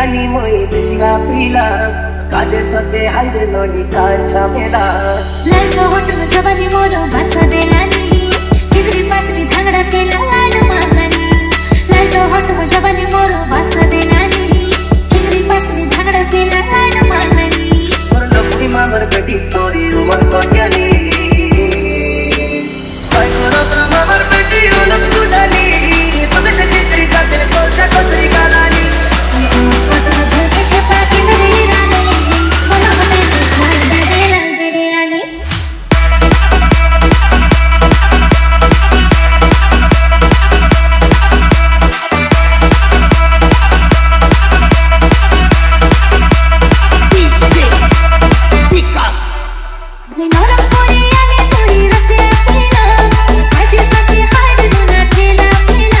ani moi disiga pila kaje sate haide noni ka chamela लाल होठ में जवानी मोरो बसा देलानी किधरी पासनी धांगड़ा पेला लाल मालानी लाल होठ में जवानी मोरो बसा देलानी किधरी पासनी धांगड़ा पेला लाल मालानी और लपड़ी मामर बेटी तोरी उमर को ज्ञानी भाई कोरा मामर बेटी ओलम सुडानी तबे तक तेरी जाते कोसा कोसरी गालानी फोटो झलके छपा के मेरी रानी मोना होटे खाई दे लाल मेरी रानी नरम कोरिया में तोरी रसे पेला काजे सते हाड दुना ठेला पेला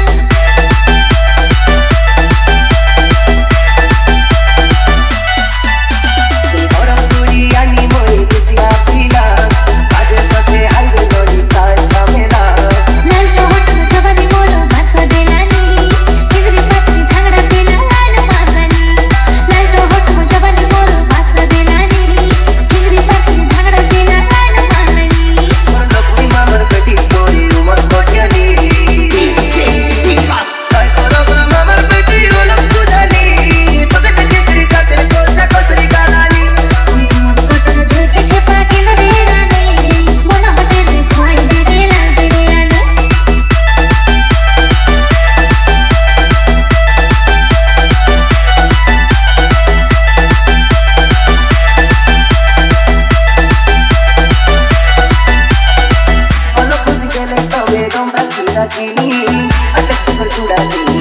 और पूरी ani moi disiga pila kaje sate haide noni ka chamela लाल होठ में जवानी मोरो बसा देलानी किधरी पासनी धांगड़ा पेला लाल मालानी लाल होठ में जवानी मोरो बसा देलानी किधरी पासनी धांगड़ा पेला लाल मालानी और लपड़ी मामर बेटी तोरी उमर को ज्ञानी भाई कोरा मामर बेटी ओलम सुडानी तबे तक तेरी जाते कोसा कोसरी गालानी फोटो झलके छपा के मेरी रानी मोना होटे खाई दे लाल मेरी रानी Ono pusingele tobe domba kira kini, atak berjuda kini.